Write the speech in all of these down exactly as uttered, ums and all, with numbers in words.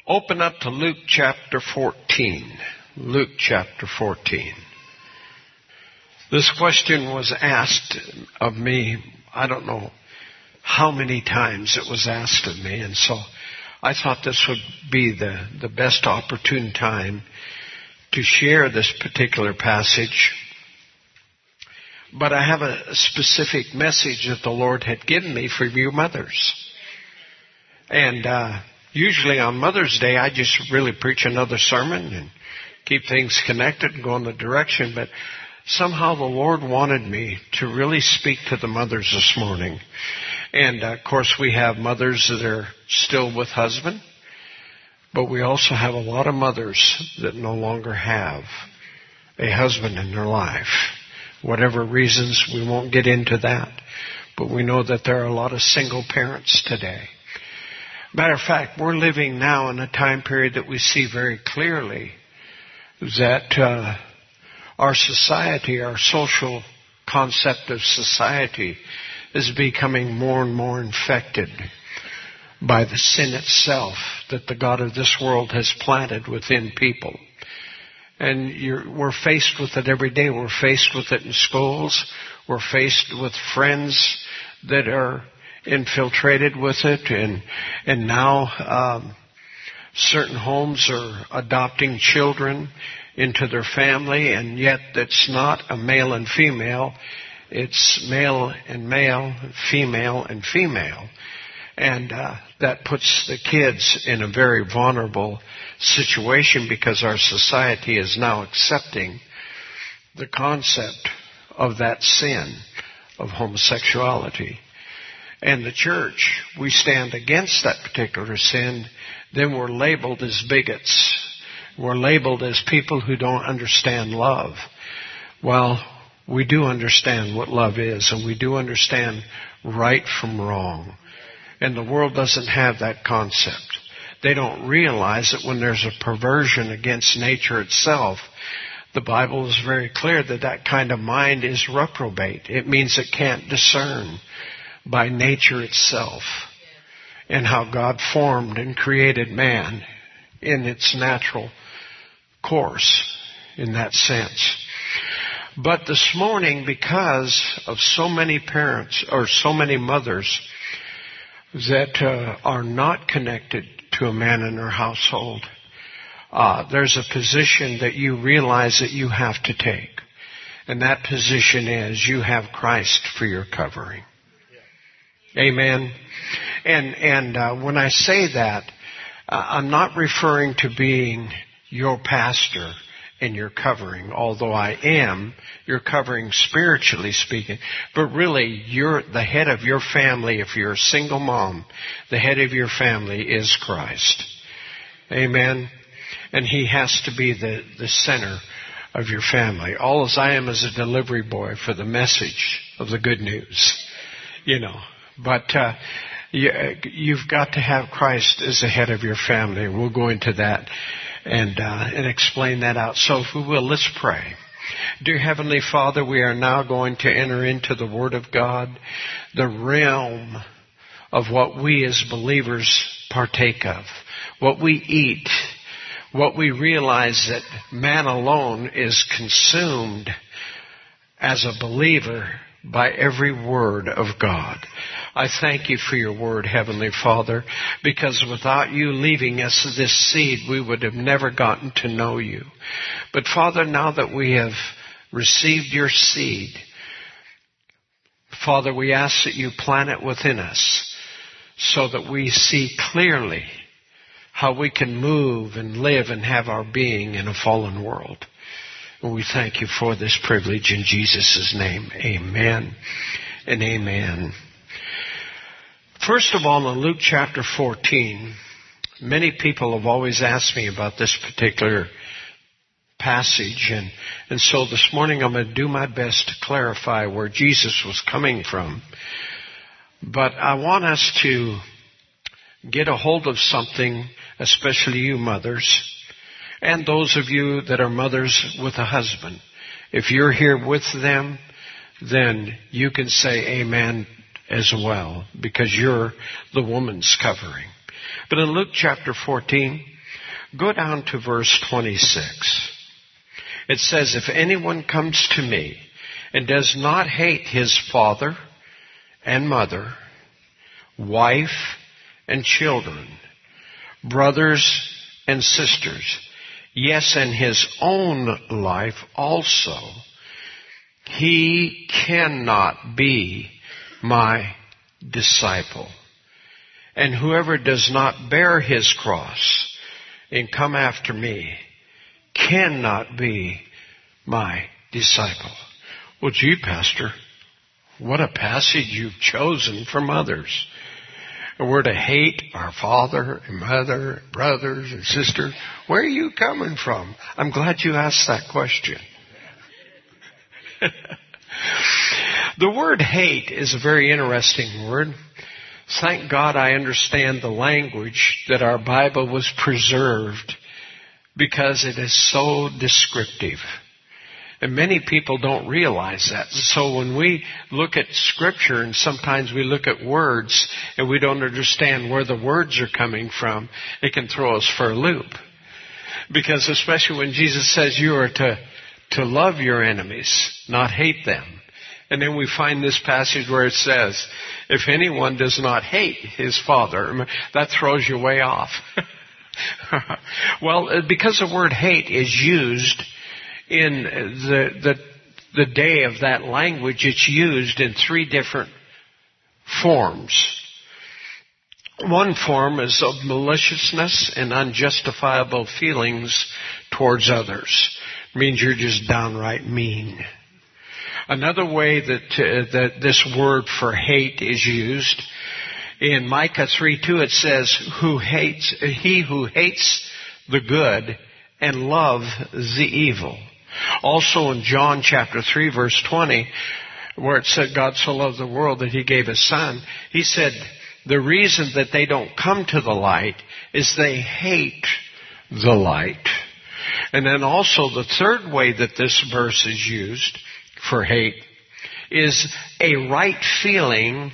Open up to Luke chapter fourteen. Luke chapter fourteen. This question was asked of me, I don't know how many times it was asked of me, and so I thought this would be the, the best opportune time to share this particular passage. But I have a specific message that the Lord had given me for you mothers. And uh, usually on Mother's Day, I just really preach another sermon and keep things connected and go in the direction. But somehow the Lord wanted me to really speak to the mothers this morning. And, uh, of course, we have mothers that are still with husband. But we also have a lot of mothers that no longer have a husband in their life. Whatever reasons, we won't get into that. But we know that there are a lot of single parents today. Matter of fact, we're living now in a time period that we see very clearly that uh, our society, our social concept of society is becoming more and more infected by the sin itself that the God of this world has planted within people. And you're, we're faced with it every day. We're faced with it in schools. We're faced with friends that are infiltrated with it. And, and now um, certain homes are adopting children into their family, and yet it's not a male and female. It's male and male, female and female. And uh, that puts the kids in a very vulnerable situation because our society is now accepting the concept of that sin of homosexuality. And the church, we stand against that particular sin, then we're labeled as bigots. We're labeled as people who don't understand love. Well, we do understand what love is, and we do understand right from wrong. And the world doesn't have that concept. They don't realize that when there's a perversion against nature itself, the Bible is very clear that that kind of mind is reprobate. It means it can't discern by nature itself and how God formed and created man in its natural course in that sense. But this morning, because of so many parents or so many mothers that uh, are not connected to a man in their household, uh, there's a position that you realize that you have to take. And that position is you have Christ for your covering. Amen. And and uh, when I say that, uh, I'm not referring to being your pastor and your covering, although I am your covering spiritually speaking. But really, you're the head of your family. If you're a single mom, the head of your family is Christ. Amen. And He has to be the, the center of your family. All as I am is a delivery boy for the message of the good news. You know. But uh, you, you've got to have Christ as the head of your family. We'll go into that and uh, and explain that out. So if we will, let's pray. Dear Heavenly Father, we are now going to enter into the Word of God, the realm of what we as believers partake of, what we eat, what we realize that man alone is consumed as a believer by every word of God. I thank you for your word, Heavenly Father, because without you leaving us this seed, we would have never gotten to know you. But Father, now that we have received your seed, Father, we ask that you plant it within us so that we see clearly how we can move and live and have our being in a fallen world. And we thank you for this privilege in Jesus' name. Amen and amen. First of all, in Luke chapter fourteen, many people have always asked me about this particular passage. And, and so this morning I'm going to do my best to clarify where Jesus was coming from. But I want us to get a hold of something, especially you mothers, and those of you that are mothers with a husband. If you're here with them, then you can say amen as well, because you're the woman's covering. But in Luke chapter fourteen, Go down to verse twenty-six. It says, if anyone comes to me and does not hate his father and mother, wife and children, brothers and sisters, yes, and his own life also, he cannot be my disciple. And whoever does not bear his cross and come after me cannot be my disciple. Well, gee, Pastor, what a passage you've chosen from others. We're to hate our father and mother, and brothers and sisters. Where are you coming from? I'm glad you asked that question. The word hate is a very interesting word. Thank God I understand the language that our Bible was preserved, because it is so descriptive. And many people don't realize that. So when we look at Scripture, and sometimes we look at words and we don't understand where the words are coming from, it can throw us for a loop. Because especially when Jesus says you are to, to love your enemies, not hate them. And then we find this passage where it says, if anyone does not hate his father, that throws you way off. Well, because the word hate is used in the, the, the day of that language, it's used in three different forms. One form is of maliciousness and unjustifiable feelings towards others. It means you're just downright mean. Another way that, uh, that this word for hate is used, in Micah three two, it says, "Who hates he who hates the good and love the evil." Also in John chapter three verse twenty, where it said God so loved the world that he gave his son, he said the reason that they don't come to the light is they hate the light. And then also the third way that this verse is used for hate is a right feeling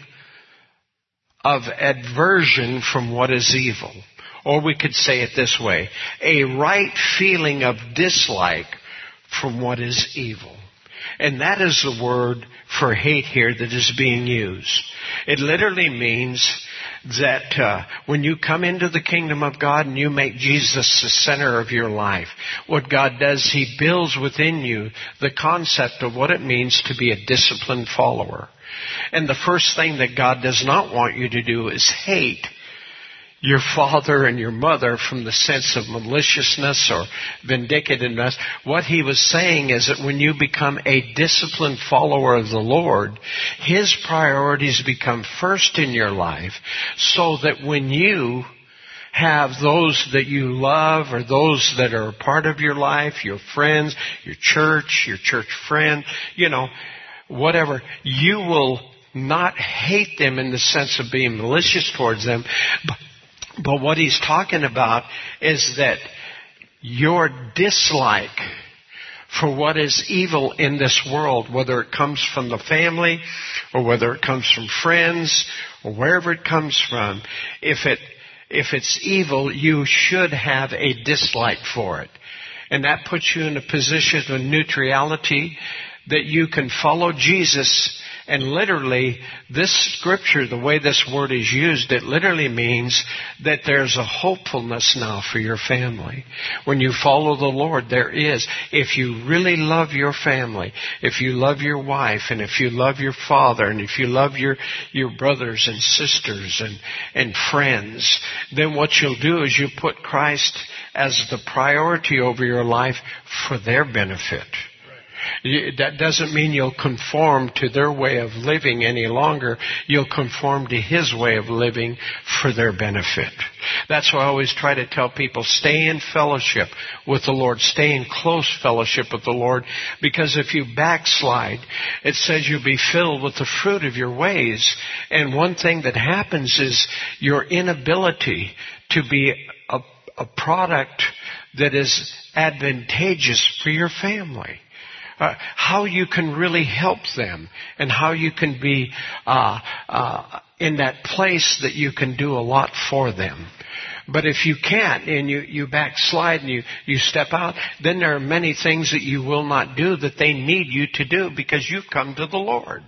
of aversion from what is evil. Or we could say it this way, a right feeling of dislike from what is evil. And that is the word for hate here that is being used. It literally means that uh, when you come into the kingdom of God and you make Jesus the center of your life, what God does, He builds within you the concept of what it means to be a disciplined follower. And the first thing that God does not want you to do is hate your father and your mother from the sense of maliciousness or vindictiveness. What He was saying is that when you become a disciplined follower of the Lord, His priorities become first in your life, so that when you have those that you love or those that are a part of your life, your friends, your church, your church friend, you know, whatever, you will not hate them in the sense of being malicious towards them. But, but what he's talking about is that your dislike for what is evil in this world, whether it comes from the family or whether it comes from friends or wherever it comes from, if it if it's evil, you should have a dislike for it. And that puts you in a position of neutrality that you can follow Jesus. And literally, this scripture, the way this word is used, it literally means that there's a hopefulness now for your family. When you follow the Lord, there is. If you really love your family, if you love your wife, and if you love your father, and if you love your, your brothers and sisters and, and friends, then what you'll do is you put Christ as the priority over your life for their benefit. That doesn't mean you'll conform to their way of living any longer. You'll conform to His way of living for their benefit. That's why I always try to tell people, stay in fellowship with the Lord. Stay in close fellowship with the Lord. Because if you backslide, it says you'll be filled with the fruit of your ways. And one thing that happens is your inability to be a, a product that is advantageous for your family. Uh, how you can really help them, and how you can be uh, uh, in that place that you can do a lot for them. But if you can't and you, you backslide and you, you step out, then there are many things that you will not do that they need you to do because you've come to the Lord.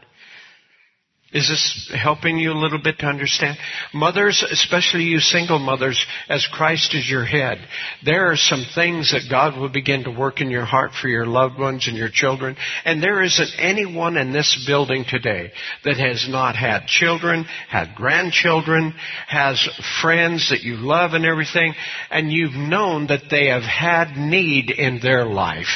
Is this helping you a little bit to understand? Mothers, especially you single mothers, as Christ is your head, there are some things that God will begin to work in your heart for your loved ones and your children. And there isn't anyone in this building today that has not had children, had grandchildren, has friends that you love and everything, and you've known that they have had need in their life.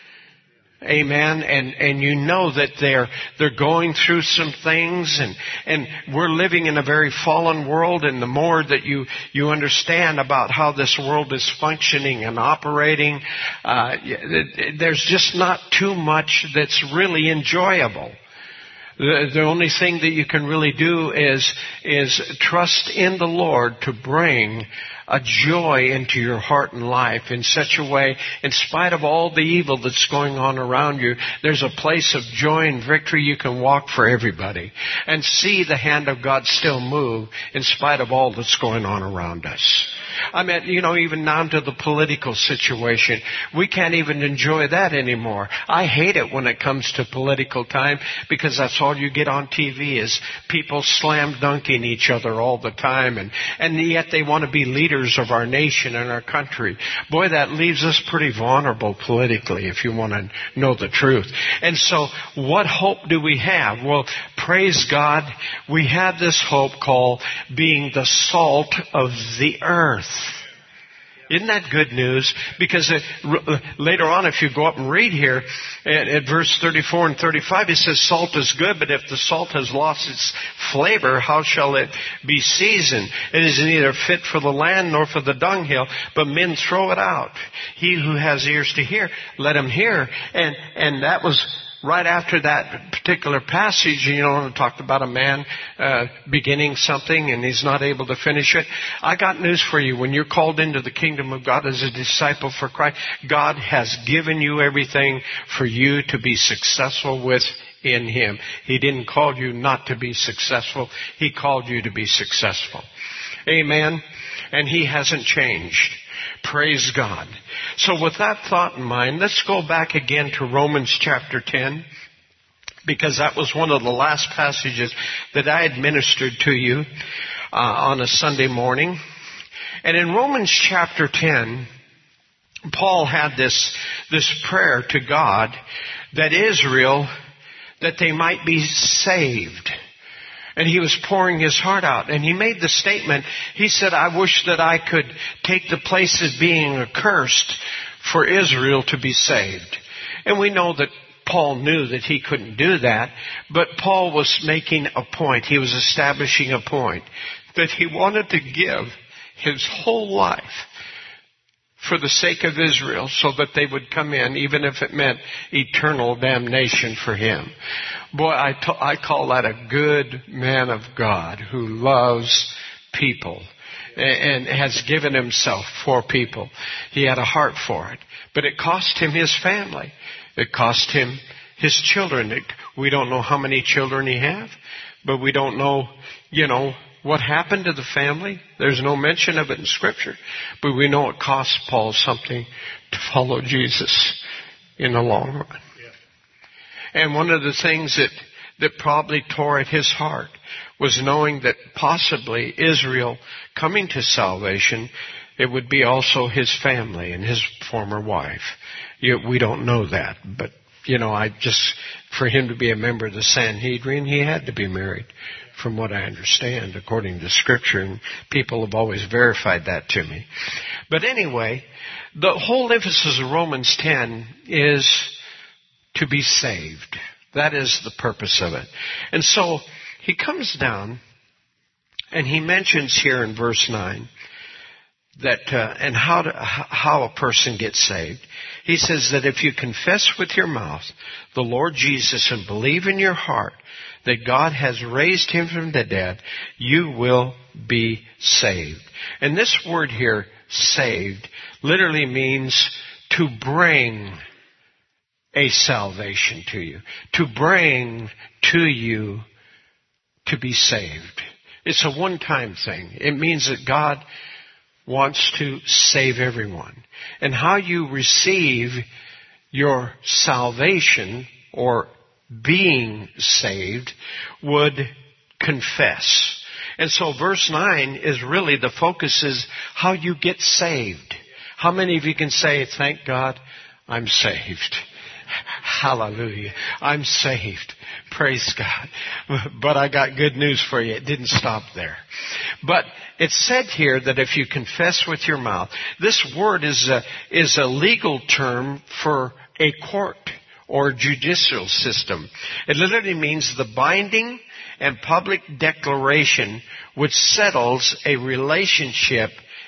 Amen. And, and you know that they're, they're going through some things and, and we're living in a very fallen world, and the more that you, you understand about how this world is functioning and operating, uh, there's just not too much that's really enjoyable. The, the only thing that you can really do is, is trust in the Lord to bring a joy into your heart and life in such a way, in spite of all the evil that's going on around you, there's a place of joy and victory you can walk for everybody and see the hand of God still move in spite of all that's going on around us. I mean, you know, even down to the political situation. We can't even enjoy that anymore. I hate it when it comes to political time because that's all you get on T V is people slam dunking each other all the time. And, and yet they want to be leaders of our nation and our country. Boy, that leaves us pretty vulnerable politically if you want to know the truth. And so what hope do we have? Well, praise God, we have this hope called being the salt of the earth. Isn't that good news? Because it, r- later on, if you go up and read here at, at verse thirty-four and thirty-five, it says, salt is good, but if the salt has lost its flavor, how shall it be seasoned? It is neither fit for the land nor for the dunghill, but men throw it out. He who has ears to hear, let him hear. And, and that was right after that particular passage, you know, it talked about a man uh, beginning something and he's not able to finish it. I got news for you. When you're called into the kingdom of God as a disciple for Christ, God has given you everything for you to be successful with in Him. He didn't call you not to be successful. He called you to be successful. Amen. And He hasn't changed. Praise God. So with that thought in mind, let's go back again to Romans chapter ten, because that was one of the last passages that I had ministered to you uh, on a Sunday morning. And in Romans chapter ten, Paul had this, this prayer to God that Israel, that they might be saved. And he was pouring his heart out. And he made the statement, he said, I wish that I could take the place of being accursed for Israel to be saved. And we know that Paul knew that he couldn't do that. But Paul was making a point. He was establishing a point that he wanted to give his whole life for the sake of Israel so that they would come in, even if it meant eternal damnation for him. Boy, I, t- I call that a good man of God who loves people and, and has given himself for people. He had a heart for it. But it cost him his family. It cost him his children. It, we don't know how many children he had, but we don't know, you know, what happened to the family. There's no mention of it in Scripture. But we know it cost Paul something to follow Jesus in the long run. Yeah. And one of the things that, that probably tore at his heart was knowing that possibly Israel coming to salvation, it would be also his family and his former wife. You, we don't know that. But, you know, I just, for him to be a member of the Sanhedrin, he had to be married. From what I understand, according to Scripture, and people have always verified that to me. But anyway, the whole emphasis of Romans ten is to be saved. That is the purpose of it. And so he comes down and he mentions here in verse nine that uh, and how to, how a person gets saved. He says that if you confess with your mouth the Lord Jesus and believe in your heart that God has raised him from the dead, you will be saved. And this word here, saved, literally means to bring a salvation to you. To bring to you to be saved. It's a one-time thing. It means that God wants to save everyone. And how you receive your salvation or being saved would confess. And so verse nine is really the focus is how you get saved. How many of you can say, thank God, I'm saved? Hallelujah. I'm saved. Praise God. But I got good news for you. It didn't stop there. But it's said here that if you confess with your mouth, this word is a, is a legal term for a court or judicial system. It literally means the binding and public declaration which settles a relationship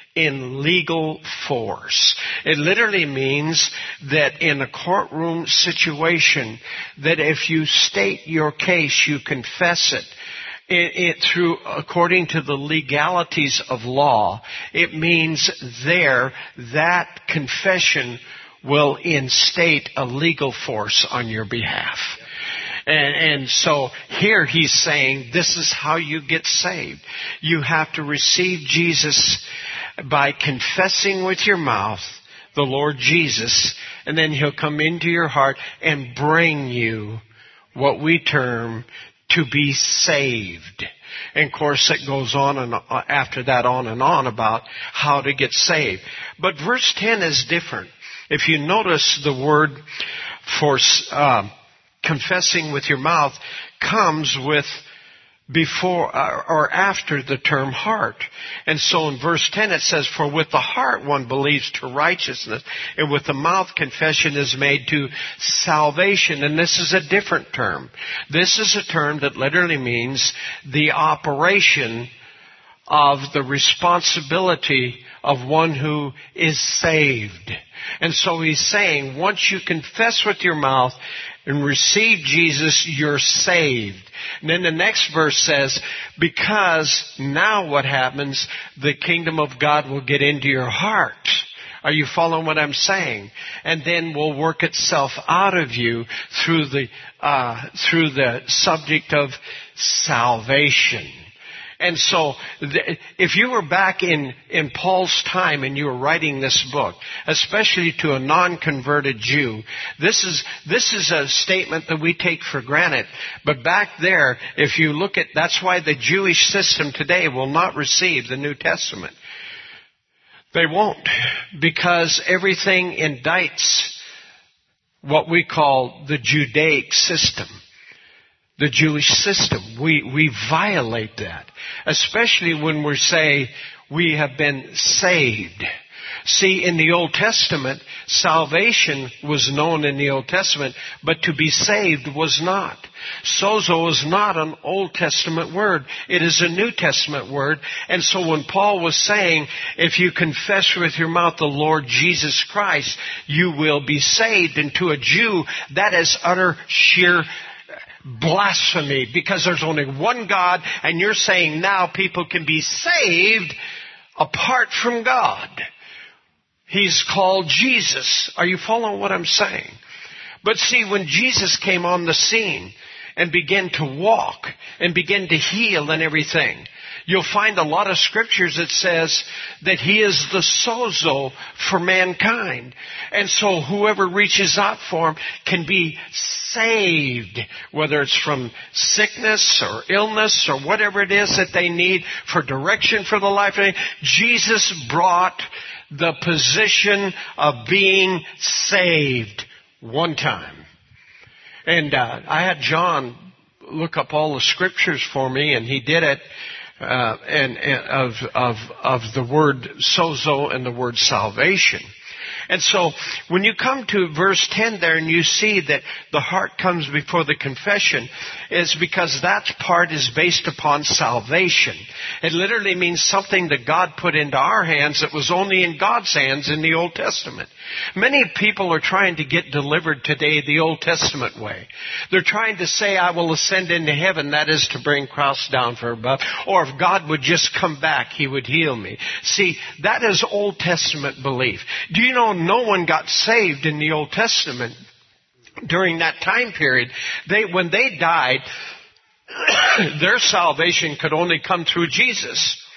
in legal force. It literally means that in a courtroom situation, that if you state your case, you confess it, it, it through, according to the legalities of law, it means there that confession will instate a legal force on your behalf. And, and so here he's saying this is how you get saved. You have to receive Jesus by confessing with your mouth the Lord Jesus, and then He'll come into your heart and bring you what we term to be saved. And of course it goes on and after that on and on about how to get saved. But verse ten is different. If you notice, the word for uh, confessing with your mouth comes with before or after the term heart. And so in verse ten it says, for with the heart one believes to righteousness, and with the mouth confession is made to salvation. And this is a different term. This is a term that literally means the operation of the responsibility of one who is saved. And so he's saying, once you confess with your mouth and receive Jesus, you're saved. And then the next verse says, because now what happens, the kingdom of God will get into your heart. Are you following what I'm saying? And then will work itself out of you through the, uh, through the subject of salvation. And so, if you were back in, in Paul's time and you were writing this book, especially to a non-converted Jew, this is, this is a statement that we take for granted. But back there, if you look at, that's why the Jewish system today will not receive the New Testament. They won't, because everything indicts what we call the Judaic system. The Jewish system. We, we violate that. Especially when we say we have been saved. See, in the Old Testament, salvation was known in the Old Testament, but to be saved was not. Sozo is not an Old Testament word. It is a New Testament word. And so when Paul was saying, if you confess with your mouth the Lord Jesus Christ, you will be saved. And to a Jew, that is utter sheer blasphemy, because there's only one God, and you're saying now people can be saved apart from God. He's called Jesus. Are you following what I'm saying? But see, when Jesus came on the scene and began to walk and began to heal and everything, you'll find a lot of scriptures that says that He is the sozo for mankind. And so whoever reaches out for Him can be saved, whether it's from sickness or illness or whatever it is that they need for direction for the life. Jesus brought the position of being saved one time. And uh, I had John look up all the scriptures for me, and he did it. Uh, and, and of of of the word sozo and the word salvation. And so when you come to verse ten there and you see that the heart comes before the confession, it's because that part is based upon salvation. It literally means something that God put into our hands that was only in God's hands in the Old Testament. Many people are trying to get delivered today the Old Testament way. They're trying to say, I will ascend into heaven, that is to bring Christ down from above. Or if God would just come back, He would heal me. See, that is Old Testament belief. Do you know no one got saved in the Old Testament during that time period? They, when they died, their salvation could only come through Jesus.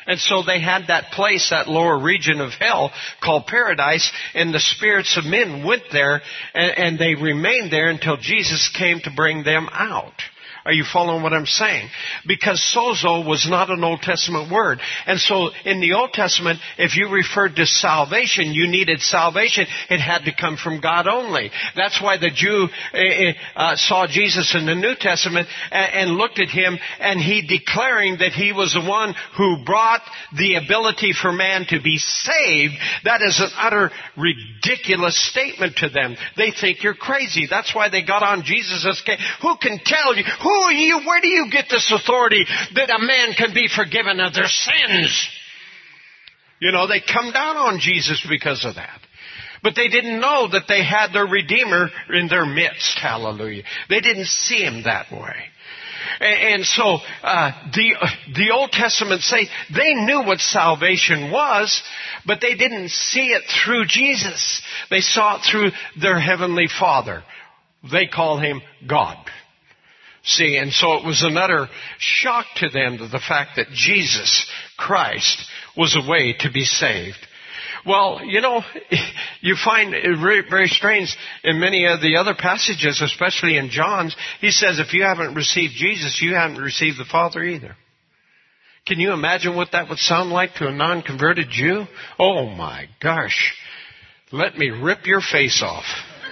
And so they had that place, that lower region of hell called paradise, and the spirits of men went there, and, and they remained there until Jesus came to bring them out. Are you following what I'm saying? Because sozo was not an Old Testament word. And so in the Old Testament, if you referred to salvation, you needed salvation. It had to come from God only. That's why the Jew uh, saw Jesus in the New Testament and, and looked at him, and he declaring that he was the one who brought the ability for man to be saved. That is an utter ridiculous statement to them. They think you're crazy. That's why they got on Jesus' case. Who can tell you? Who are you? Where do you get this authority that a man can be forgiven of their sins? You know, they come down on Jesus because of that. But they didn't know that they had their Redeemer in their midst. Hallelujah. They didn't see him that way. And, and so uh, the the Old Testament say they knew what salvation was, but they didn't see it through Jesus. They saw it through their Heavenly Father. They call him God. See, and so it was an utter shock to them to the fact that Jesus Christ was a way to be saved. Well, you know, you find it very, very strange in many of the other passages, especially in John's. He says if you haven't received Jesus, you haven't received the Father either. Can you imagine what that would sound like to a non-converted Jew? Oh my gosh. Let me rip your face off.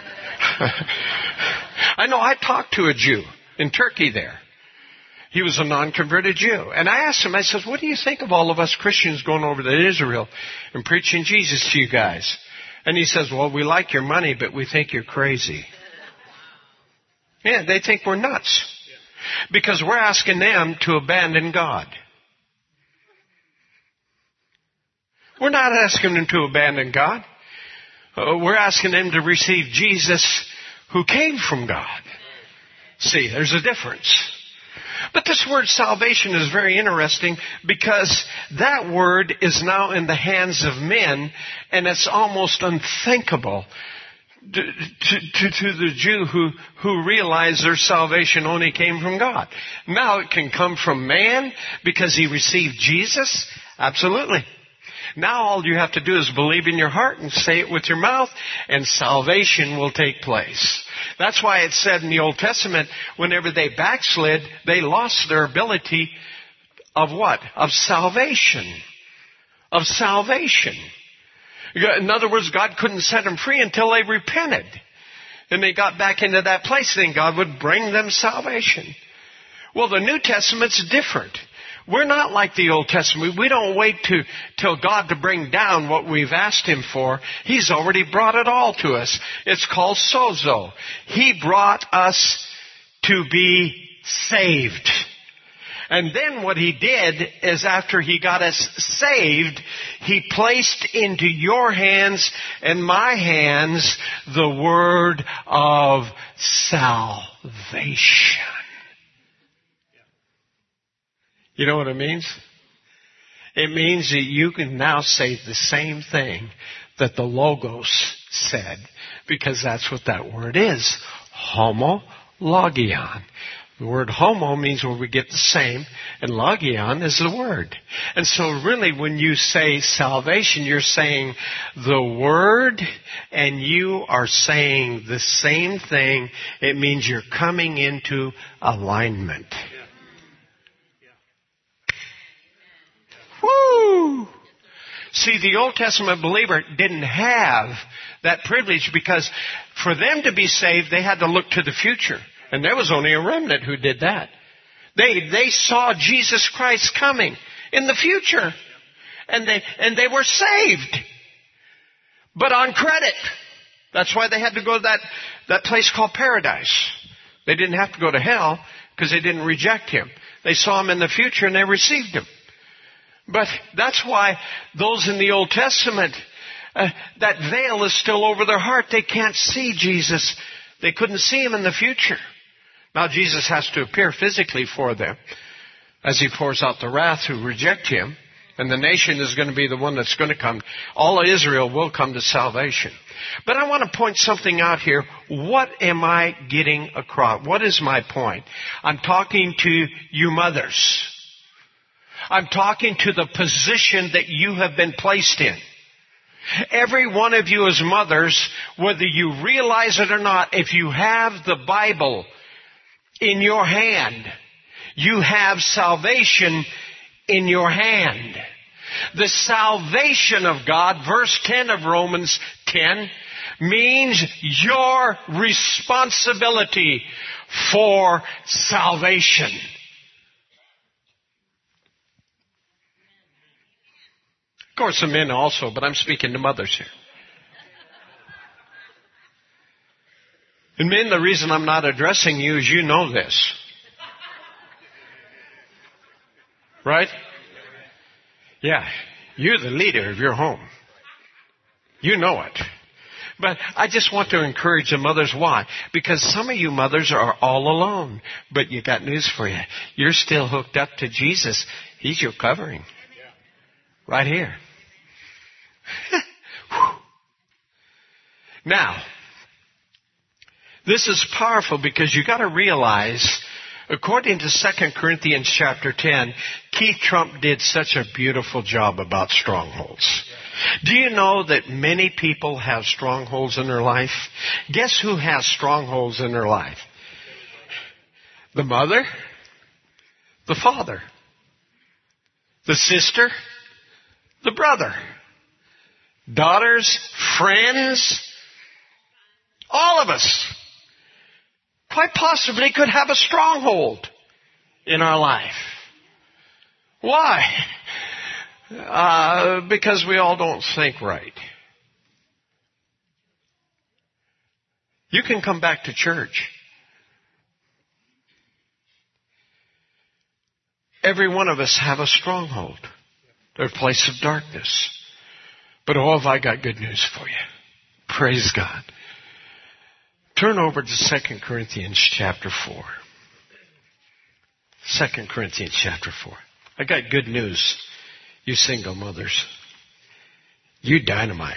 I know I talked to a Jew in Turkey there. He was a non-converted Jew. And I asked him, I said, what do you think of all of us Christians going over to Israel and preaching Jesus to you guys? And he says, well, we like your money, but we think you're crazy. Yeah, they think we're nuts. Because we're asking them to abandon God. We're not asking them to abandon God. Uh, we're asking them to receive Jesus who came from God. See, there's a difference. But this word salvation is very interesting because that word is now in the hands of men, and it's almost unthinkable to, to, to, to the Jew who, who realized their salvation only came from God. Now it can come from man because he received Jesus? Absolutely. Now all you have to do is believe in your heart and say it with your mouth, and salvation will take place. That's why it said in the Old Testament, whenever they backslid, they lost their ability of what? Of salvation. Of salvation. In other words, God couldn't set them free until they repented. And they got back into that place, then God would bring them salvation. Well, the New Testament's different. We're not like the Old Testament. We don't wait to till God to bring down what we've asked him for. He's already brought it all to us. It's called sozo. He brought us to be saved. And then what he did is after he got us saved, he placed into your hands and my hands the word of salvation. You know what it means? It means that you can now say the same thing that the Logos said, because that's what that word is. Homologion. The word homo means where we get the same, and logion is the word. And so really when you say salvation, you're saying the word, and you are saying the same thing. It means you're coming into alignment. Woo! See, the Old Testament believer didn't have that privilege because for them to be saved, they had to look to the future. And there was only a remnant who did that. They, they saw Jesus Christ coming in the future. And they, and they were saved. But on credit. That's why they had to go to that, that place called paradise. They didn't have to go to hell because they didn't reject him. They saw him in the future and they received him. But that's why those in the Old Testament, uh, that veil is still over their heart. They can't see Jesus. They couldn't see him in the future. Now Jesus has to appear physically for them as he pours out the wrath who reject him. And the nation is going to be the one that's going to come. All of Israel will come to salvation. But I want to point something out here. What am I getting across? What is my point? I'm talking to you mothers. I'm talking to the position that you have been placed in. Every one of you as mothers, whether you realize it or not, if you have the Bible in your hand, you have salvation in your hand. The salvation of God, verse ten of Romans ten, means your responsibility for salvation. Of course, the men also, but I'm speaking to mothers here. And men, the reason I'm not addressing you is you know this. Right? Yeah. You're the leader of your home. You know it. But I just want to encourage the mothers. Why? Because some of you mothers are all alone. But you got news for you. You're still hooked up to Jesus. He's your covering. Right here. Now, this is powerful because you got to realize, according to Second Corinthians chapter ten, Keith Trump did such a beautiful job about strongholds. Do you know that many people have strongholds in their life? Guess who has strongholds in their life? The mother, the father, the sister, the brother, daughters, friends, all of us quite possibly could have a stronghold in our life. Why? Uh, because we all don't think right. You can come back to church. Every one of us have a stronghold. They're a place of darkness. But oh, have I got good news for you. Praise God. Turn over to Second Corinthians chapter four. Second Corinthians chapter four. I got good news, you single mothers. You dynamite.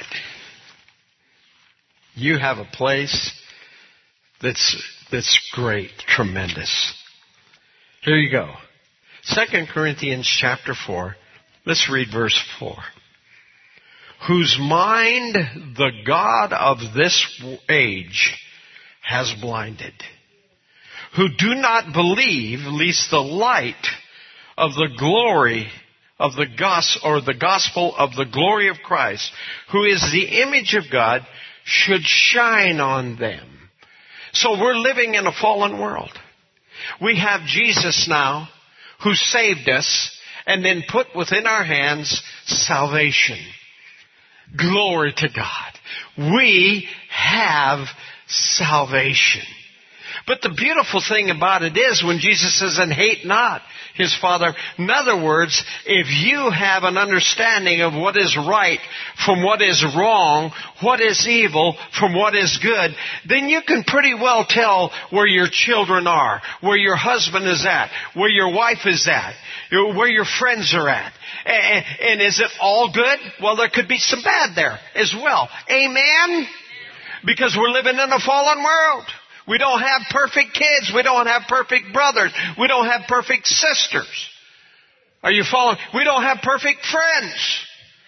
You have a place that's that's great, tremendous. Here you go. Second Corinthians chapter four. Let's read verse four. Whose mind the God of this age has blinded, who do not believe, lest the light of the glory of the gospel, or the gospel of the glory of Christ, who is the image of God, should shine on them. So we're living in a fallen world. We have Jesus now, who saved us, and then put within our hands salvation. Glory to God. We have salvation. But the beautiful thing about it is when Jesus says, and hate not his Father. In other words, if you have an understanding of what is right from what is wrong, what is evil from what is good, then you can pretty well tell where your children are, where your husband is at, where your wife is at, where your friends are at. And, and is it all good? Well, there could be some bad there as well. Amen? Because we're living in a fallen world. We don't have perfect kids. We don't have perfect brothers. We don't have perfect sisters. Are you following? We don't have perfect friends.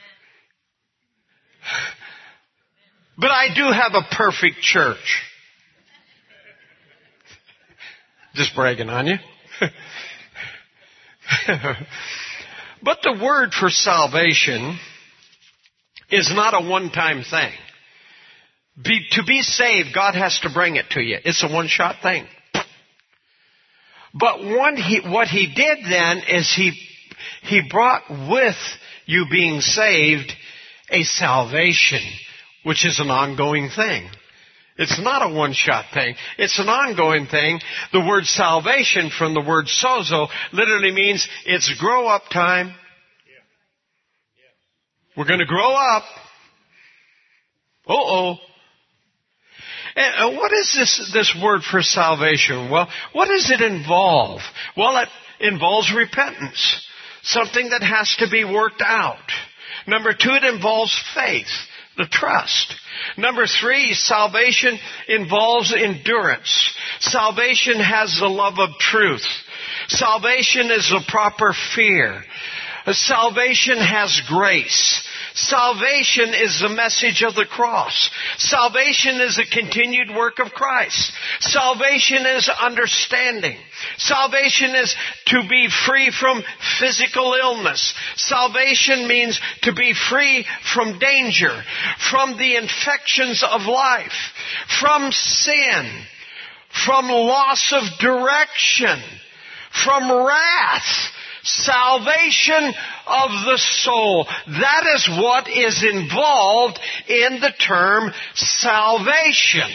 But I do have a perfect church. Just bragging on you. But the word for salvation is not a one-time thing. Be, to be saved, God has to bring it to you. It's a one-shot thing. But one, he, what He did then is He He brought with you being saved a salvation, which is an ongoing thing. It's not a one-shot thing. It's an ongoing thing. The word salvation from the word sozo literally means it's grow up time. We're going to grow up. Uh-oh. And what is this, this word for salvation? Well, what does it involve? Well, it involves repentance. Something that has to be worked out. Number two, it involves faith, the trust. Number three, salvation involves endurance. Salvation has the love of truth. Salvation is a proper fear. Salvation has grace. Salvation is the message of the cross. Salvation is a continued work of Christ. Salvation is understanding. Salvation is to be free from physical illness. Salvation means to be free from danger, from the infections of life, from sin, from loss of direction, from wrath. Salvation of the soul. That is what is involved in the term salvation.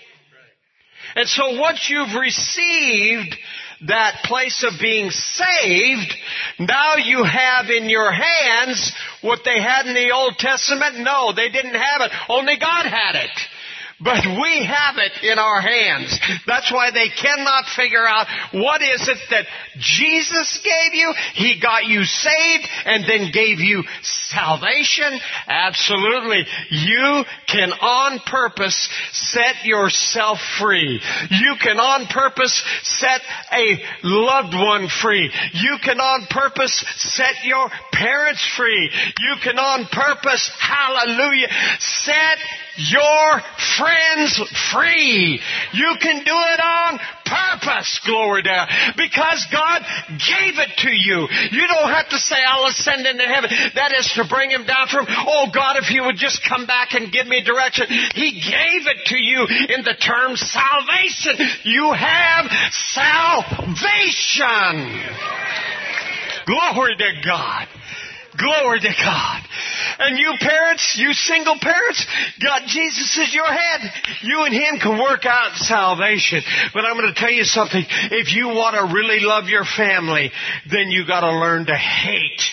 And so once you've received that place of being saved, now you have in your hands what they had in the Old Testament. No, they didn't have it. Only God had it. But we have it in our hands. That's why they cannot figure out what is it that Jesus gave you. He got you saved and then gave you salvation. Absolutely. You can on purpose set yourself free. You can on purpose set a loved one free. You can on purpose set your parents free. You can on purpose, hallelujah, set your friends free. You can do it on purpose, glory to God, because God gave it to you. You don't have to say, I'll ascend into heaven. That is to bring him down from, oh God, if you would just come back and give me direction. He gave it to you in the term salvation. You have salvation. Glory to God. Glory to God. And you parents, you single parents, God, Jesus is your head. You and him can work out salvation. But I'm going to tell you something. If you want to really love your family, then you got to learn to hate.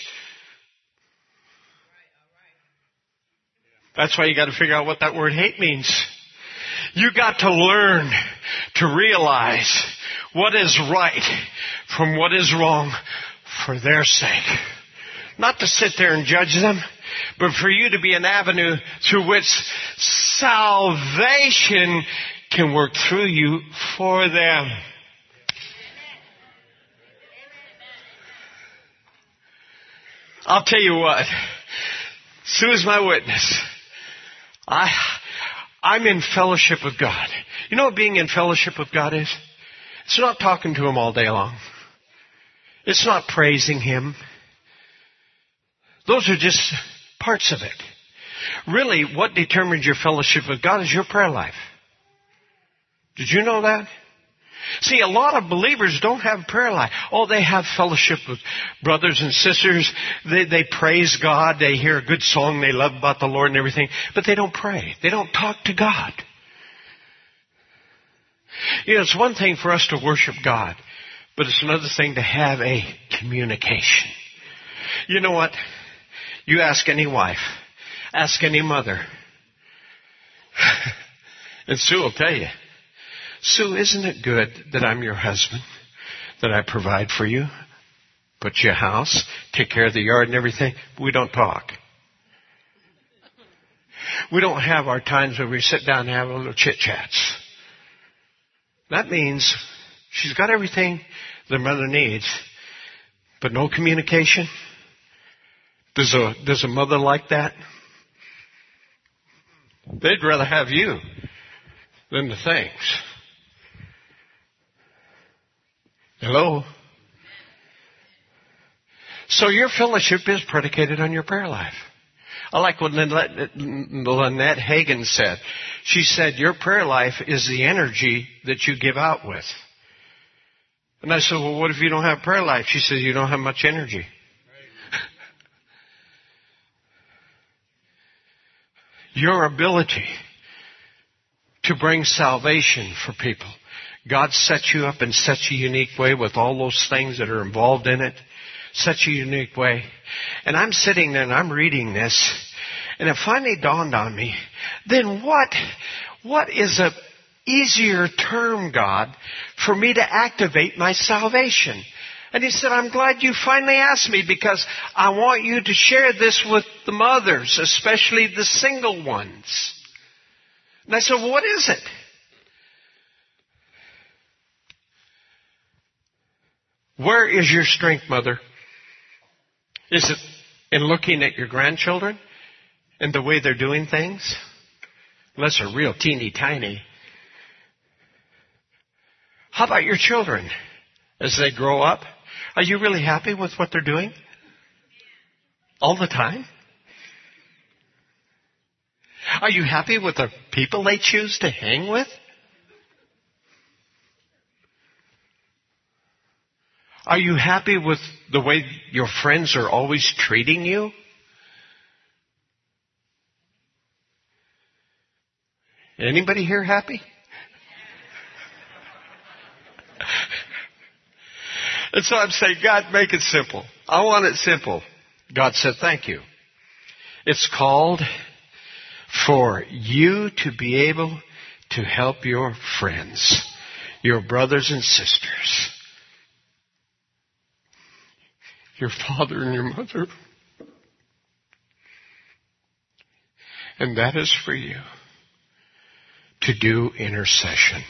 That's why you got to figure out what that word hate means. You got to learn to realize what is right from what is wrong for their sake. Not to sit there and judge them, but for you to be an avenue through which salvation can work through you for them. I'll tell you what, Sue is my witness. I, I'm in fellowship with God. You know what being in fellowship with God is? It's not talking to him all day long. It's not praising him. Those are just parts of it. Really, what determines your fellowship with God is your prayer life. Did you know that? See, a lot of believers don't have a prayer life. Oh, they have fellowship with brothers and sisters. They, they praise God. They hear a good song they love about the Lord and everything. But they don't pray. They don't talk to God. You know, it's one thing for us to worship God, but it's another thing to have a communication. You know what? You ask any wife, ask any mother, and Sue will tell you, Sue, isn't it good that I'm your husband, that I provide for you, put you a house, take care of the yard and everything? We don't talk. We don't have our times where we sit down and have a little chit-chats. That means she's got everything the mother needs, but no communication. Does a, does a mother like that? They'd rather have you than the things. Hello? So your fellowship is predicated on your prayer life. I like what Lynette, Lynette Hagin said. She said, your prayer life is the energy that you give out with. And I said, well, what if you don't have prayer life? She said, you don't have much energy. Your ability to bring salvation for people. God set you up in such a unique way with all those things that are involved in it. Such a unique way. And I'm sitting there and I'm reading this, and it finally dawned on me, then what, what is a easier term, God, for me to activate my salvation? And he said, I'm glad you finally asked me, because I want you to share this with the mothers, especially the single ones. And I said, well, what is it? Where is your strength, mother? Is it in looking at your grandchildren and the way they're doing things? Unless they're real teeny tiny. How about your children as they grow up? Are you really happy with what they're doing? All the time? Are you happy with the people they choose to hang with? Are you happy with the way your friends are always treating you? Anybody here happy? And so I'm saying, God, make it simple. I want it simple. God said, thank you. It's called for you to be able to help your friends, your brothers and sisters, your father and your mother. And that is for you to do intercession.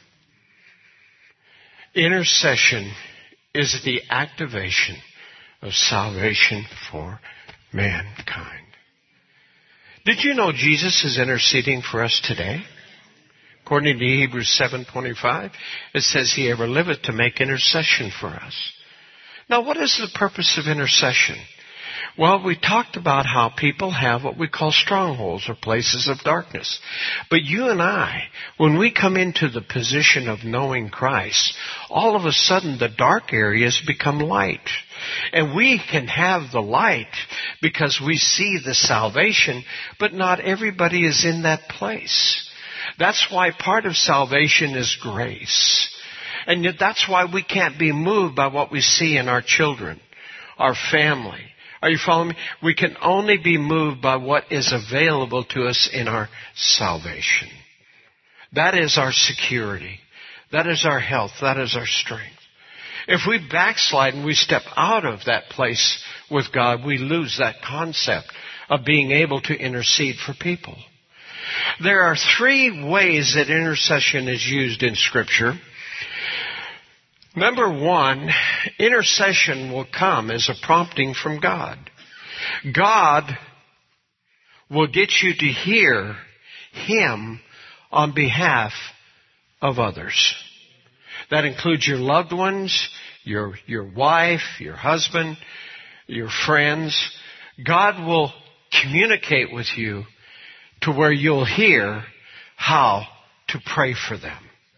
Intercession is the activation of salvation for mankind. Did you know Jesus is interceding for us today? According to Hebrews seven twenty-five, it says he ever liveth to make intercession for us. Now, what is the purpose of intercession? Well, we talked about how people have what we call strongholds or places of darkness. But you and I, when we come into the position of knowing Christ, all of a sudden the dark areas become light. And we can have the light because we see the salvation, but not everybody is in that place. That's why part of salvation is grace. And yet that's why we can't be moved by what we see in our children, our family. Are you following me? We can only be moved by what is available to us in our salvation. That is our security. That is our health. That is our strength. If we backslide and we step out of that place with God, we lose that concept of being able to intercede for people. There are three ways that intercession is used in Scripture. Number one, intercession will come as a prompting from God. God will get you to hear Him on behalf of others. That includes your loved ones, your, your wife, your husband, your friends. God will communicate with you to where you'll hear how to pray for them.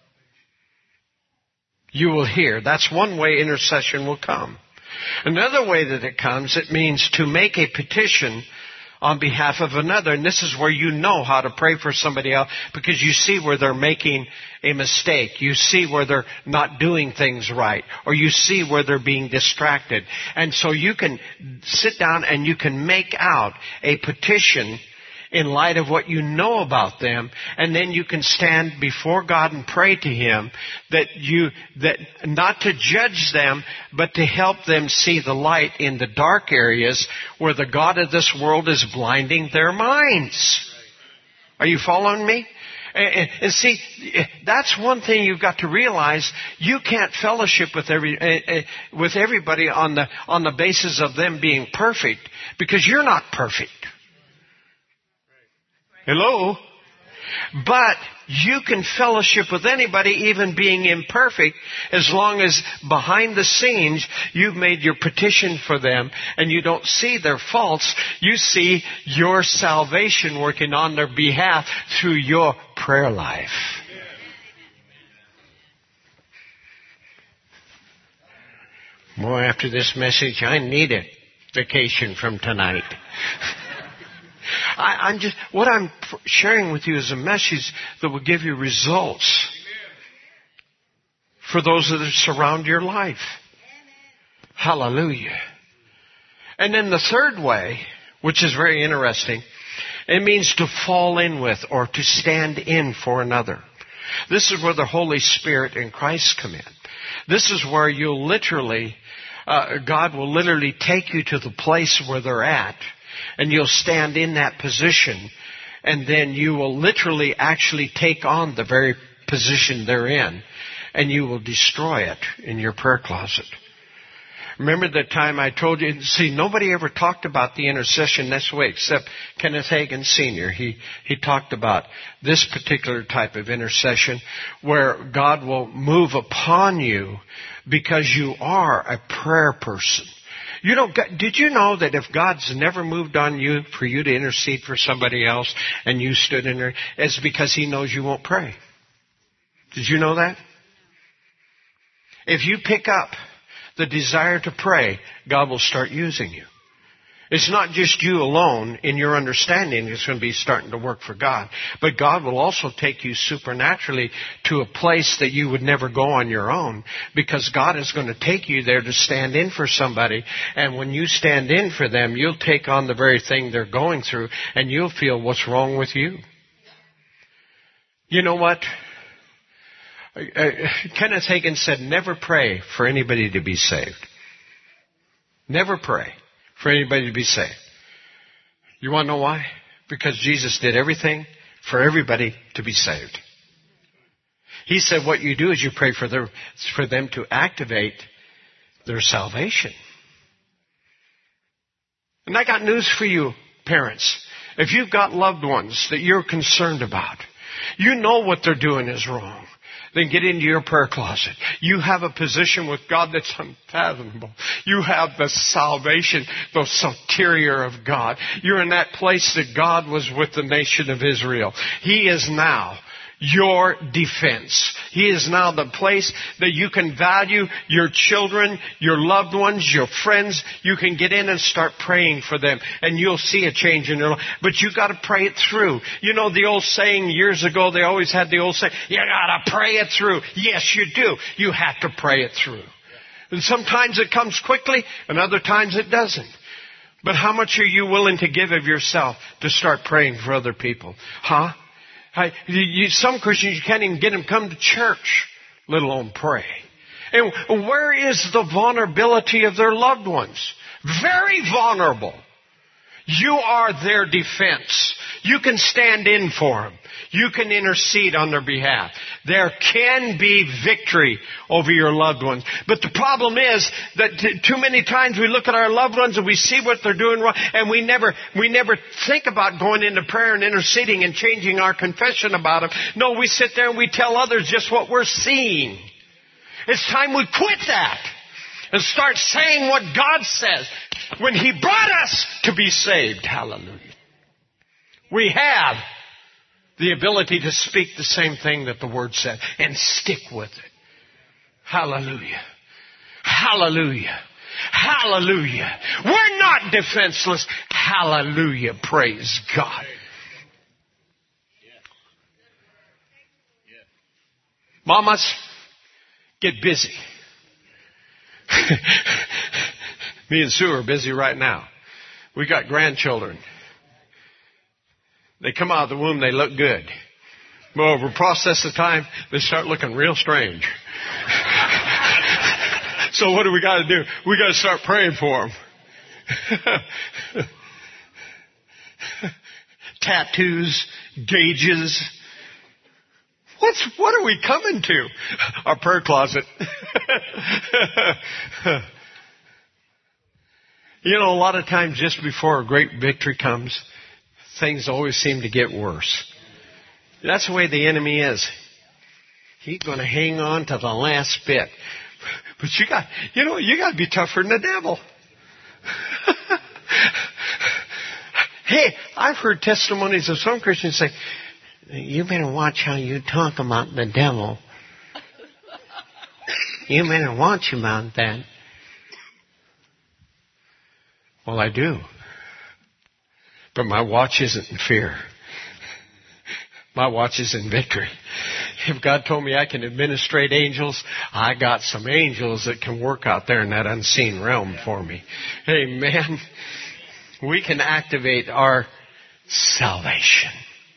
You will hear. That's one way intercession will come. Another way that it comes, it means to make a petition on behalf of another. And this is where you know how to pray for somebody else because you see where they're making a mistake. You see where they're not doing things right. Or you see where they're being distracted. And so you can sit down and you can make out a petition in light of what you know about them, and then you can stand before God and pray to Him that you, that not to judge them, but to help them see the light in the dark areas where the God of this world is blinding their minds. Are you following me? And, and see, that's one thing you've got to realize. You can't fellowship with every uh, uh, with everybody on the on the basis of them being perfect, because you're not perfect. Hello? But you can fellowship with anybody, even being imperfect, as long as behind the scenes you've made your petition for them and you don't see their faults. You see your salvation working on their behalf through your prayer life. Boy, after this message, I need a vacation from tonight. I, I'm just, what I'm sharing with you is a message that will give you results for those that surround your life. Hallelujah. And then the third way, which is very interesting, it means to fall in with or to stand in for another. This is where the Holy Spirit and Christ come in. This is where you'll literally, uh, God will literally take you to the place where they're at. And you'll stand in that position, and then you will literally actually take on the very position they're in, and you will destroy it in your prayer closet. Remember the time I told you, see, nobody ever talked about the intercession this way except Kenneth Hagin Senior He, he talked about this particular type of intercession where God will move upon you because you are a prayer person. You know, did you know that if God's never moved on you for you to intercede for somebody else and you stood in there, it's because He knows you won't pray. Did you know that? If you pick up the desire to pray, God will start using you. It's not just you alone in your understanding that's going to be starting to work for God. But God will also take you supernaturally to a place that you would never go on your own, because God is going to take you there to stand in for somebody. And when you stand in for them, you'll take on the very thing they're going through, and you'll feel what's wrong with you. You know what? Uh, Kenneth Hagin said, never pray for anybody to be saved. Never pray for anybody to be saved. You want to know why? Because Jesus did everything for everybody to be saved. He said what you do is you pray for their, for them to activate their salvation. And I got news for you, parents. If you've got loved ones that you're concerned about, you know what they're doing is wrong, then get into your prayer closet. You have a position with God that's unfathomable. You have the salvation, the soterior of God. You're in that place that God was with the nation of Israel. He is now your defense. He is now the place that you can value your children, your loved ones, your friends. You can get in and start praying for them, and you'll see a change in their life. But you got to pray it through. You know the old saying years ago, they always had the old saying, you got to pray it through. Yes, you do. You have to pray it through. And sometimes it comes quickly, and other times it doesn't. But how much are you willing to give of yourself to start praying for other people? Huh? I, you, some Christians, you can't even get them to come to church, let alone pray. And where is the vulnerability of their loved ones? Very vulnerable. You are their defense. You can stand in for them. You can intercede on their behalf. There can be victory over your loved ones. But the problem is that t- too many times we look at our loved ones and we see what they're doing wrong, and we never, we never think about going into prayer and interceding and changing our confession about them. No, we sit there and we tell others just what we're seeing. It's time we quit that and start saying what God says when He brought us to be saved. Hallelujah. We have the ability to speak the same thing that the Word said and stick with it. Hallelujah. Hallelujah. Hallelujah. We're not defenseless. Hallelujah. Praise God. Mamas, get busy. Me and Sue are busy right now. We got grandchildren. They come out of the womb, they look good. But over the process of time, they start looking real strange. So what do we got to do? We got to start praying for them. Tattoos, gauges. What's, what are we coming to? Our prayer closet. You know, a lot of times just before a great victory comes, things always seem to get worse. That's the way the enemy is. He's going to hang on to the last bit. But you got, you know, you got to be tougher than the devil. Hey, I've heard testimonies of some Christians say, you better watch how you talk about the devil. You better watch about that. Well, I do. But my watch isn't in fear. My watch is in victory. If God told me I can administrate angels, I got some angels that can work out there in that unseen realm for me. Amen. We can activate our salvation.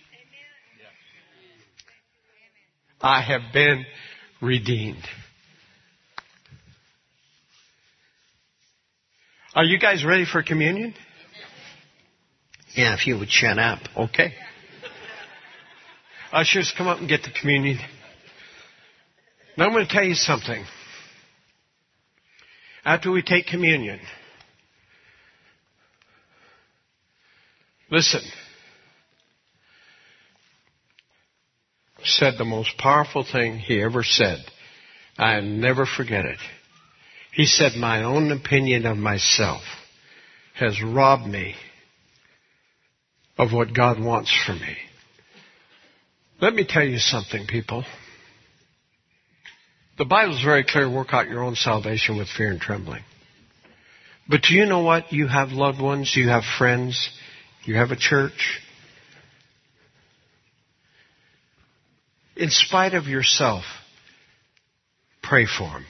I have been redeemed. Are you guys ready for communion? Yeah, if you would shut up. Okay. Ushers, come up and get the communion. Now I'm going to tell you something. after we take communion, listen, said the most powerful thing he ever said. I never forget it. He said, my own opinion of myself has robbed me of what God wants for me. Let me tell you something, people. The Bible is very clear, work out your own salvation with fear and trembling. But do you know what? You have loved ones, you have friends, you have a church. In spite of yourself, pray for them.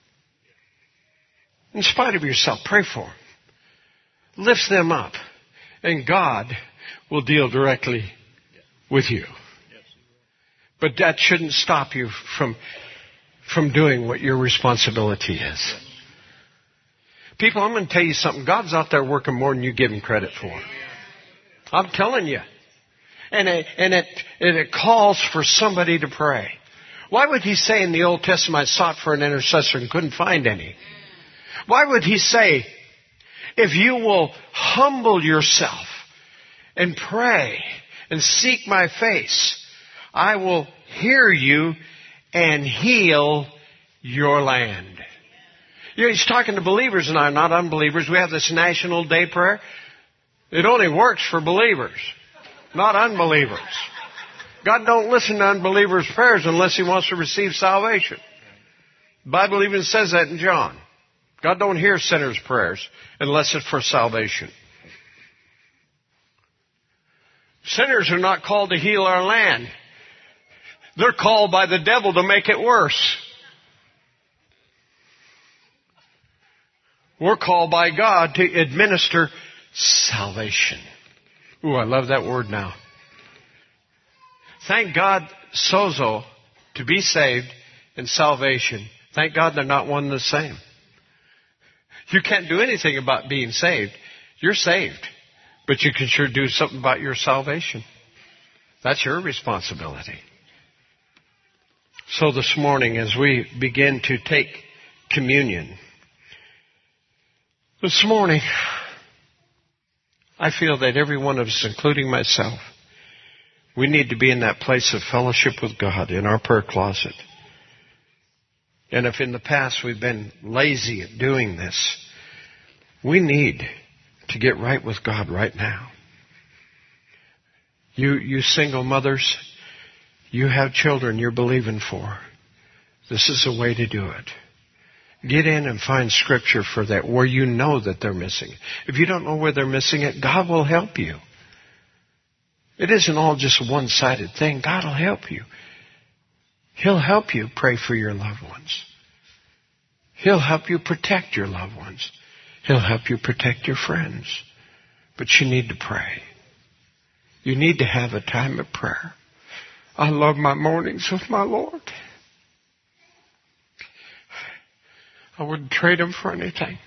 In spite of yourself, pray for them. Lift them up. And God will deal directly with you. But that shouldn't stop you from, from doing what your responsibility is. People, I'm going to tell you something. God's out there working more than you give Him credit for. I'm telling you. And it, and it, and it calls for somebody to pray. Why would He say in the Old Testament, I sought for an intercessor and couldn't find any? Why would He say, if you will humble yourself and pray and seek my face, I will hear you and heal your land. You know, He's talking to believers and I, not unbelievers. We have this National Day prayer. It only works for believers, not unbelievers. God don't listen to unbelievers' prayers unless He wants to receive salvation. The Bible even says that in John. God don't hear sinners' prayers unless it's for salvation. Sinners are not called to heal our land. They're called by the devil to make it worse. We're called by God to administer salvation. Ooh, I love that word now. Thank God, sozo, to be saved, and salvation. Thank God they're not one and the same. You can't do anything about being saved. You're saved. But you can sure do something about your salvation. That's your responsibility. So this morning, as we begin to take communion, this morning, I feel that every one of us, including myself, we need to be in that place of fellowship with God in our prayer closet. And if in the past we've been lazy at doing this, we need to get right with God right now. You, you single mothers, you have children you're believing for. This is a way to do it. Get in and find scripture for that where you know that they're missing it. If you don't know where they're missing it, God will help you. It isn't all just a one-sided thing. God will help you. He'll help you pray for your loved ones. He'll help you protect your loved ones. He'll help you protect your friends. But you need to pray. You need to have a time of prayer. I love my mornings with my Lord. I wouldn't trade Him for anything.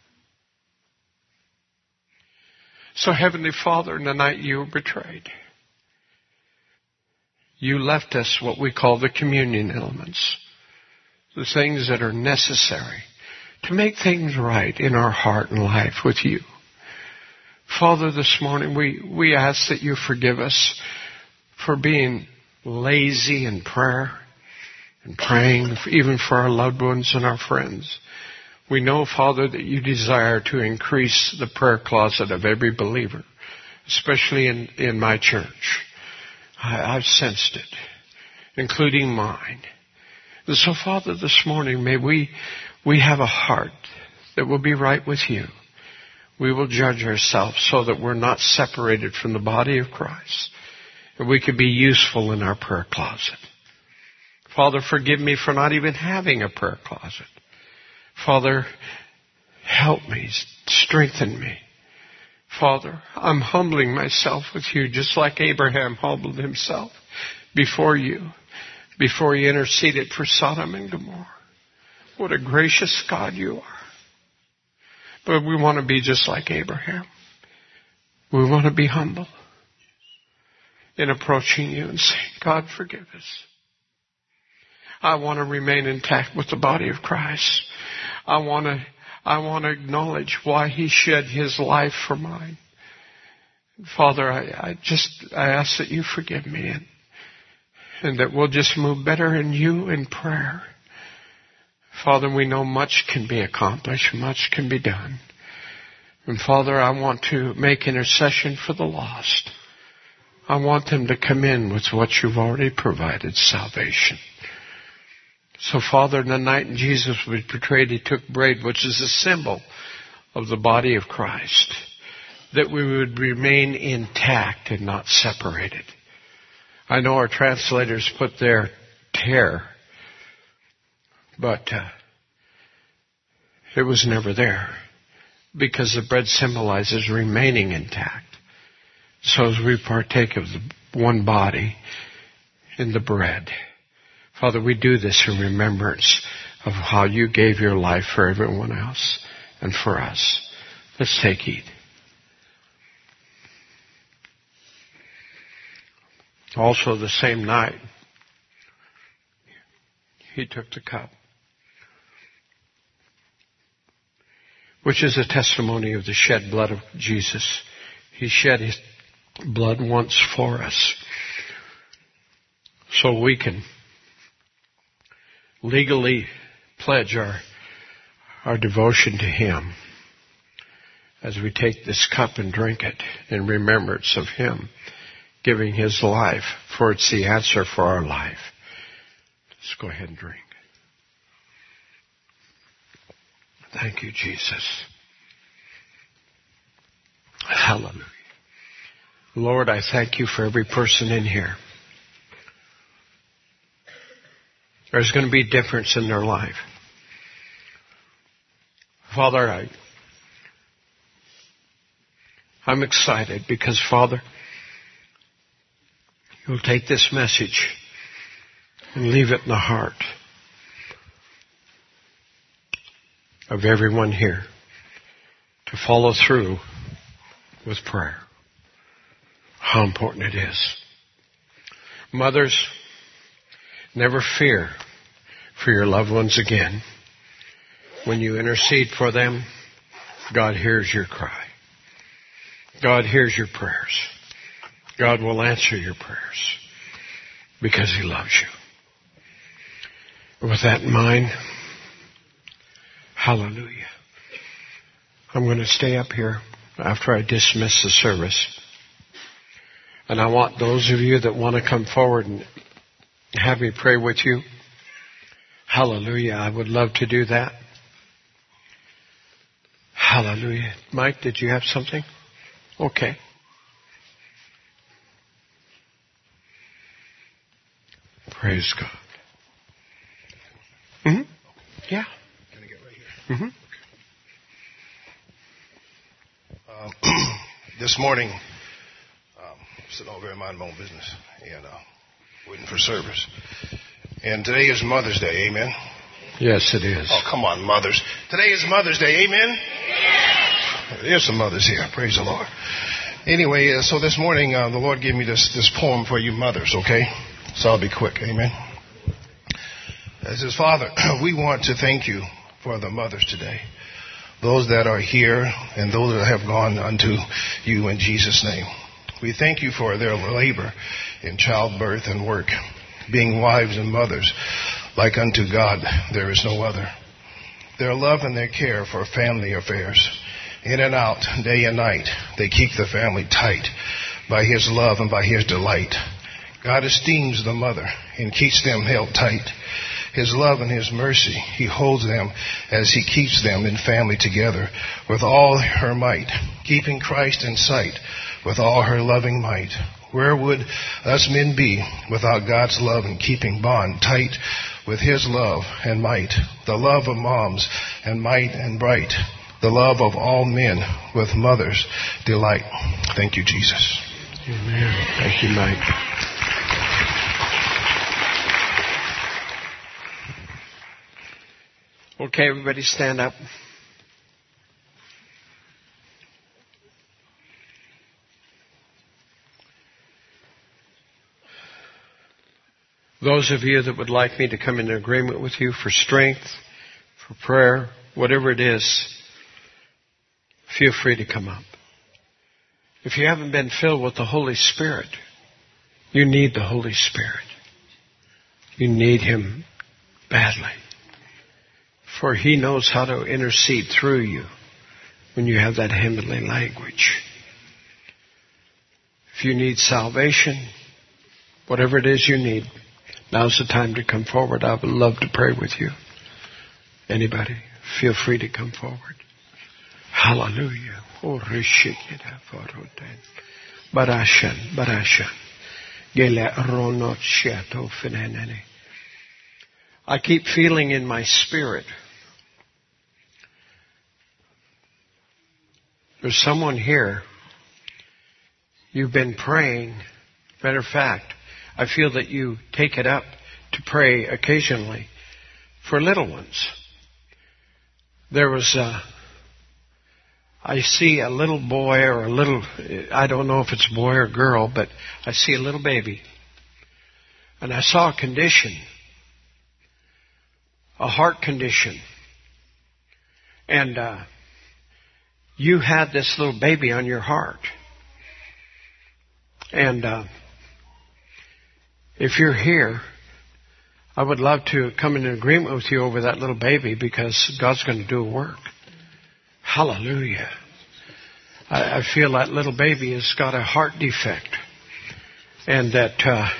So, Heavenly Father, in the night you were betrayed, you left us what we call the communion elements, the things that are necessary to make things right in our heart and life with you. Father, this morning we, we ask that you forgive us for being lazy in prayer and praying even for our loved ones and our friends. We know, Father, that you desire to increase the prayer closet of every believer, especially in, in my church. I, I've sensed it, including mine. And so, Father, this morning, may we, we have a heart that will be right with you. We will judge ourselves so that we're not separated from the body of Christ, and we can be useful in our prayer closet. Father, forgive me for not even having a prayer closet. Father, help me, strengthen me. Father, I'm humbling myself with you just like Abraham humbled himself before you, before he interceded for Sodom and Gomorrah. What a gracious God you are. But we want to be just like Abraham. We want to be humble in approaching you and saying, God, forgive us. I want to remain intact with the body of Christ. I want to, I want to acknowledge why He shed His life for mine. Father, I, I just, I ask that You forgive me and, and that we'll just move better in You in prayer. Father, we know much can be accomplished, much can be done. And Father, I want to make intercession for the lost. I want them to come in with what You've already provided, salvation. So Father, the night Jesus was betrayed, He took bread, which is a symbol of the body of Christ, that we would remain intact and not separated. I know our translators put there tear, but uh, it was never there, because the bread symbolizes remaining intact. So as we partake of the one body in the bread, Father, we do this in remembrance of how You gave Your life for everyone else and for us. Let's take, eat. Also the same night, He took the cup, which is a testimony of the shed blood of Jesus. He shed His blood once for us, so we can legally pledge our, our devotion to Him as we take this cup and drink it in remembrance of Him giving His life, for it's the answer for our life. Let's go ahead and drink. Thank You, Jesus. Hallelujah. Lord, I thank You for every person in here. There's going to be a difference in their life. Father, I, I'm excited because, Father, You'll take this message and leave it in the heart of everyone here to follow through with prayer. How important it is. Mothers, never fear for your loved ones again. When you intercede for them, God hears your cry. God hears your prayers. God will answer your prayers because He loves you. With that in mind, hallelujah. I'm going to stay up here after I dismiss the service. And I want those of you that want to come forward and have me pray with you. Hallelujah. I would love to do that. Hallelujah. Mike, did you have something? Okay. Praise God. Mm-hmm. Yeah. Can I get right here? Mm-hmm. Okay. Uh, this morning, um, sitting over here minding my own business and uh, waiting for service. And today is Mother's Day, amen? Yes, it is. Oh, come on, mothers. Today is Mother's Day, amen? Yes. There's some mothers here, praise the Lord. Anyway, uh, so this morning, uh, the Lord gave me this, this poem for you mothers, okay? So I'll be quick, amen? It says, Father, we want to thank You for the mothers today. Those that are here and those that have gone unto You in Jesus' name. We thank You for their labor in childbirth and work, being wives and mothers, like unto God there is no other. Their love and their care for family affairs, in and out, day and night, they keep the family tight by His love and by His delight. God esteems the mother and keeps them held tight. His love and His mercy, He holds them as He keeps them in family together with all her might, keeping Christ in sight with all her loving might. Where would us men be without God's love and keeping bond tight with His love and might? The love of moms and might and bright. The love of all men with mothers' delight. Thank You, Jesus. Amen. Thank you, Mike. Okay, everybody stand up. Those of you that would like me to come into agreement with you for strength, for prayer, whatever it is, feel free to come up. If you haven't been filled with the Holy Spirit, you need the Holy Spirit. You need Him badly. For He knows how to intercede through you when you have that heavenly language. If you need salvation, whatever it is you need, now's the time to come forward. I would love to pray with you. Anybody, feel free to come forward. Hallelujah. Oh, Rishikida Foroten. Barashan, Barashan. Gele Ronot Shato Finanene. I keep feeling in my spirit there's someone here. You've been praying. Matter of fact, I feel that you take it up to pray occasionally for little ones. There was a, I see a little boy or a little, I don't know if it's a boy or girl, but I see a little baby. And I saw a condition, a heart condition. And uh, you had this little baby on your heart. And uh, if you're here, I would love to come in agreement with you over that little baby because God's going to do a work. Hallelujah. I, I feel that little baby has got a heart defect. And that uh,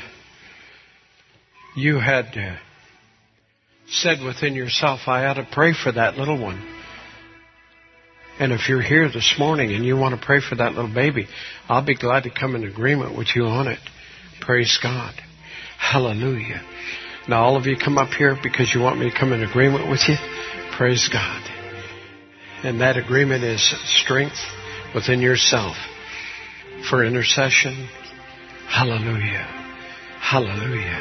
you had uh, said within yourself, I ought to pray for that little one. And if you're here this morning and you want to pray for that little baby, I'll be glad to come in agreement with you on it. Praise God. Hallelujah. Now all of you come up here because you want me to come in agreement with you. Praise God. And that agreement is strength within yourself for intercession. Hallelujah. Hallelujah.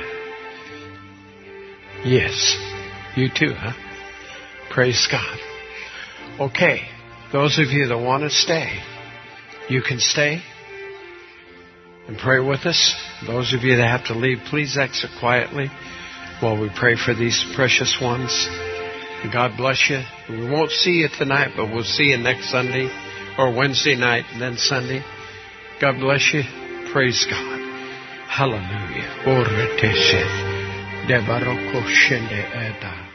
Yes. You too, huh? Praise God. Okay. Those of you that want to stay, you can stay and pray with us. Those of you that have to leave, please exit quietly while we pray for these precious ones. And God bless you. We won't see you tonight, but we'll see you next Sunday or Wednesday night and then Sunday. God bless you. Praise God. Hallelujah.